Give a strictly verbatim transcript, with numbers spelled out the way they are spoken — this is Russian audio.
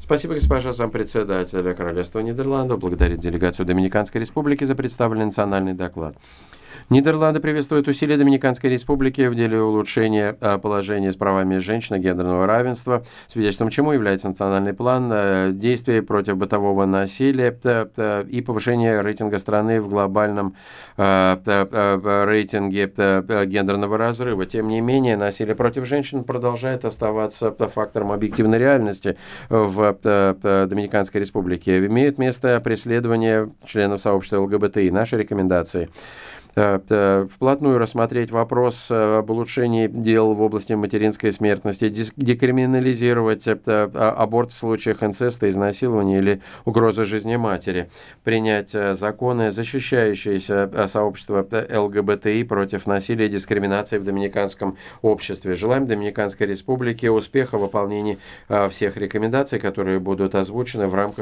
Спасибо, госпожа зампредседателя Королевства Нидерландов. Благодарит делегацию Доминиканской Республики за представленный национальный доклад. Нидерланды приветствуют усилия Доминиканской Республики в деле улучшения а, положения с правами женщин и гендерного равенства, свидетельством чему является национальный план а, действий против бытового насилия а, а, и повышения рейтинга страны в глобальном а, а, а, рейтинге а, гендерного разрыва. Тем не менее, насилие против женщин продолжает оставаться фактором объективной реальности в а, а, Доминиканской Республике. Имеют место преследования членов сообщества ЛГБТИ. Наши рекомендации: вплотную рассмотреть вопрос об улучшении дел в области материнской смертности, декриминализировать аборт в случаях инцеста, изнасилования или угрозы жизни матери, принять законы, защищающиеся сообщество ЛГБТИ против насилия и дискриминации в доминиканском обществе. Желаем Доминиканской Республике успеха в выполнении всех рекомендаций, которые будут озвучены в рамках